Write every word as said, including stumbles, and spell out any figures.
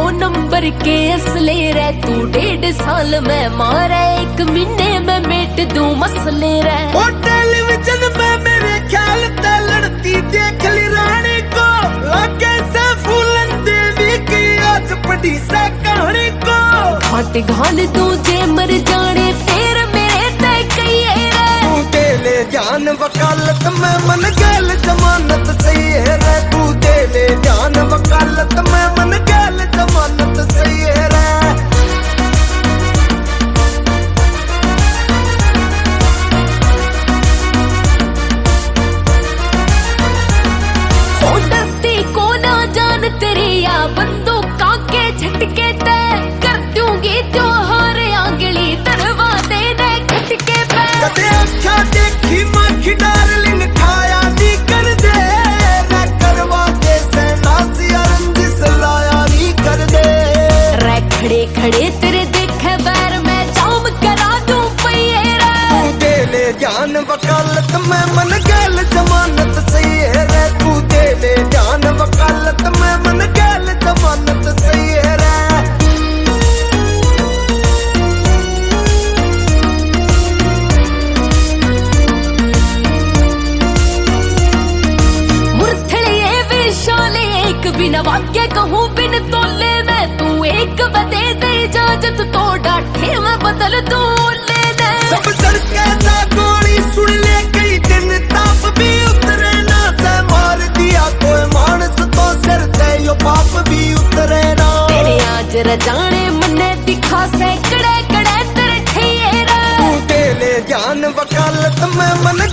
Number के असले रे तू डेढ़ साल में मारे एक महीने में मेट दूं मसले रे। ओ टेलीविजन में मेरे ख्याल ते लड़ती देख ली रानी को लागे से फूलन देवी की आज पड़ी से कहानी को। घाट घाल तू जे मर जाने फिर मेरे ते कहिए रे तू दे ले जान वकालत में मन गैल जमानत सही है रे। तू दे ले जान वकालत में मन गैल जमानत सही है रे। हो डरती को ना जान तेरी या बंदूकों के झटके ते कर दूंगी जो हार आंगली दरवाजे दे खटके पे। कदे अच्छा देखी माखी डार्लिंग खाया नी कर दे रे करवा दे से नासिया रंजिश लाया नी कर दे रे खड़े खड़े तेरे देखे बैर में जाम करा दूं पहिए रे। तू दे ले जान वकालत में मन गैल जमानत सही है रे। तू दे ले जान वकालत में मन गैल जमानत सही है रे। मुरथड़िए विशाले एक बिना वाक्य कहूँ बिन तोले में तू एक बदे दे इजाजत तो डाठे मैं बदल दूं ले दे। सब सड़के सा गोली सुन ले कई दिन ताप भी उतरे ना से मार दिया कोई मानस तो सिर से यो पाप भी उतरे ना। तेरे आज रजाने मन्ने दिखा से कड़े कड़े तेरे ठैये रे। तू दे ले जान वकालत में मन